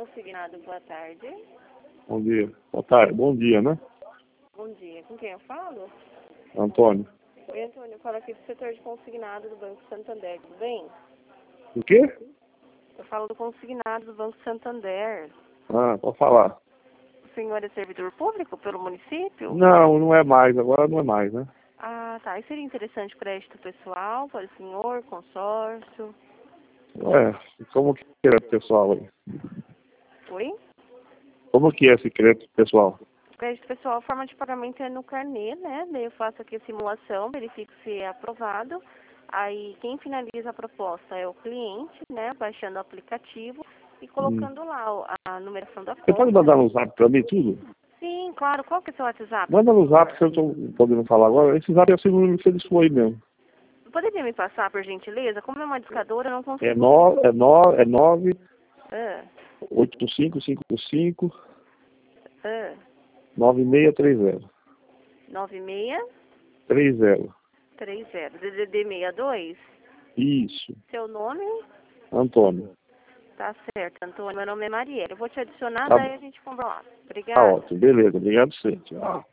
Consignado, boa tarde. Bom dia. Boa tarde. Bom dia, né? Bom dia. Com quem eu falo? Antônio. Oi, Antônio. Eu falo aqui do setor de consignado do Banco Santander, tudo bem? O quê? Eu falo do consignado do Banco Santander. Pode falar. O senhor é servidor público pelo município? Não, não é mais. Agora não é mais, né? Ah, tá. E seria interessante crédito pessoal para o senhor, consórcio? Como que é pessoal aí? Oi? Como que é esse crédito pessoal? Crédito pessoal, a forma de pagamento é no carnê, né? Daí eu faço aqui a simulação, verifico se é aprovado. Aí quem finaliza a proposta é o cliente, né? Baixando o aplicativo e colocando lá a numeração da Você pode conta. mandar no zap pra mim tudo? Sim, claro. Qual que é o seu WhatsApp? Manda no zap, que eu tô podendo falar agora. Esse zap é o segundo que eles foi mesmo. Poderia me passar, por gentileza? Como é uma discadora, eu não consigo. É 9 Ah, 8555 ah, 9630. 9630. 30. DDD 62. Isso. Seu nome? Antônio. Tá certo, Antônio. Meu nome é Mariela. Eu vou te adicionar, Tá, daí a gente conversa lá. tá Obrigada. ótimo. Beleza. Obrigado, você. Tchau.